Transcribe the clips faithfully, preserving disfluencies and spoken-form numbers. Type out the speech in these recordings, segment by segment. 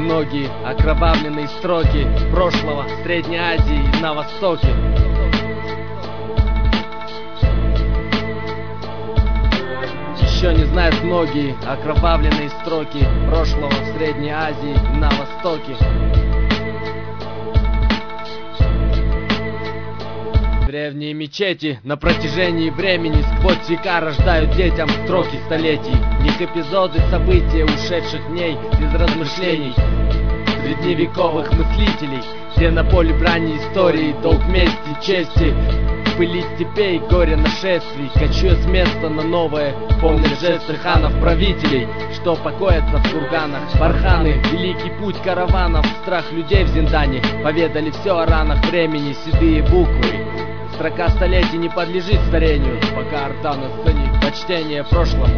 многие окровавленные строки прошлого Средней Азии на Востоке. Еще не знают многие окровавленные строки прошлого в Средней Азии на Востоке. Древние мечети на протяжении времени сквозь века рождают детям строки столетий. В них эпизоды, события ушедших дней без размышлений средневековых мыслителей, где на поле брани истории долг мести, чести, пыли степей, горе нашествий, кочуя с места на новое, помнят жесты ханов-правителей, что покоятся в курганах. Барханы, великий путь караванов, страх людей в Зиндане, поведали все о ранах времени, седые буквы. Строка столетий не подлежит старению, пока орда на сцене почтение прошлому.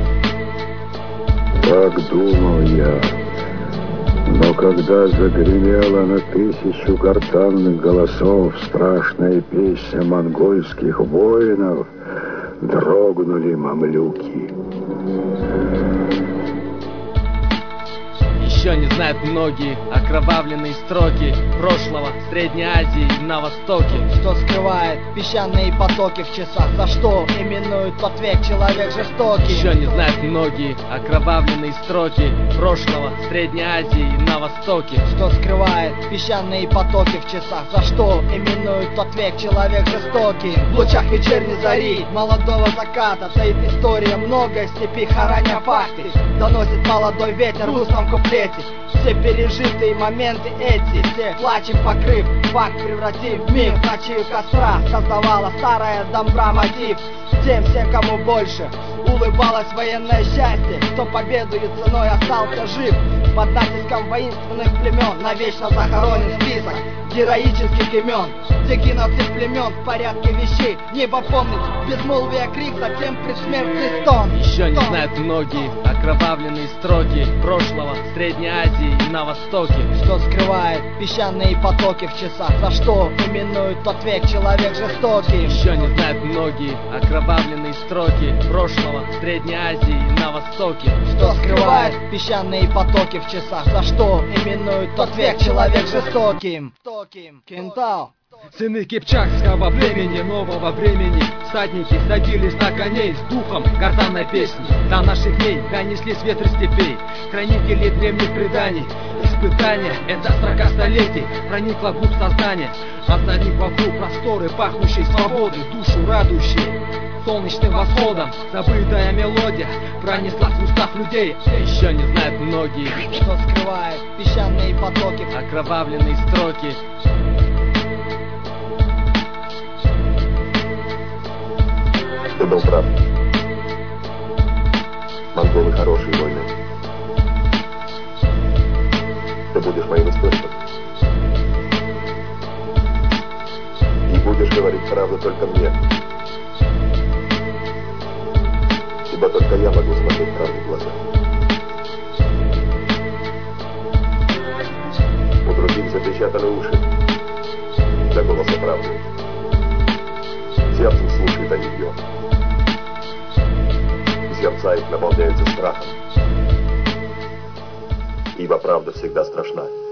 Так думал я, но когда загремела на тысячу гортанных голосов страшная песня монгольских воинов, дрогнули мамлюки. Еще не знают многие окровавленные строки прошлого Средней Азии на Востоке. Что скрывает песчаные потоки в часах, за что именуют тот век человек жестокий. Еще не знают многие окровавленные строки прошлого Средней Азии на Востоке. Что скрывает песчаные потоки в часах, за что именуют тот век человек жестокий. В лучах вечерней зари, молодого заката таит история многое степи, хороня факты. Доносит молодой ветер в устном куплете все пережитые моменты эти, все плачем покрыв, факт превратив в миф. Ночи у костра создавала старая домбра мотив. Тем всем, кому больше улыбалось военное счастье, кто победою ценой остался жив. Под натиском воинственных племен навечно захоронен список героических имен, где геноцид племен в порядке вещей. Небо помнит безмолвие крик, затем предсмертный стон. Еще не знают многие окровавленные строки прошлого Средней Азии на Востоке. Что скрывает песчаные потоки в часах, за что именуют тот век человек жестокий. Еще не знают многие окровавленные строки прошлого Средней Азии на Востоке. Что скрывает песчаные потоки в часах, за что именуют тот век человек жестоким. Кентау. Сыны кипчакского племени, нового времени, всадники садились на коней с духом гортанной песни. До наших дней донесли с ветры степей хранители древних преданий. Испытания — это строка столетий, проникла вглубь сознания, озарив вокруг просторы, пахнущей свободой, душу радующей солнечным восходом. Забытая мелодия пронеслась в устах людей. Еще не знают многие, что скрывает песчаные потоки, окровавленные строки. Ты был прав. Монголы хорошие воины. Ты будешь моим историком. И будешь говорить правду только мне. Ибо только я могу смотреть правду в глаза. У других запечатаны уши для голоса правды. Сердцем слушает они ее. Сердца их наполняются страхом, ибо правда всегда страшна.